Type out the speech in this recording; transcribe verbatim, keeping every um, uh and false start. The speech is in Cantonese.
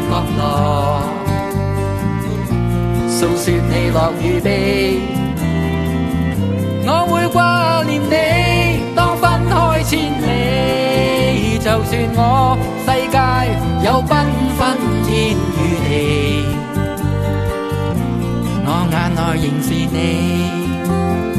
角落，訴說你樂與悲。我會掛念你，當分開千里，就算我世界有繽紛天與地，我眼內仍是你。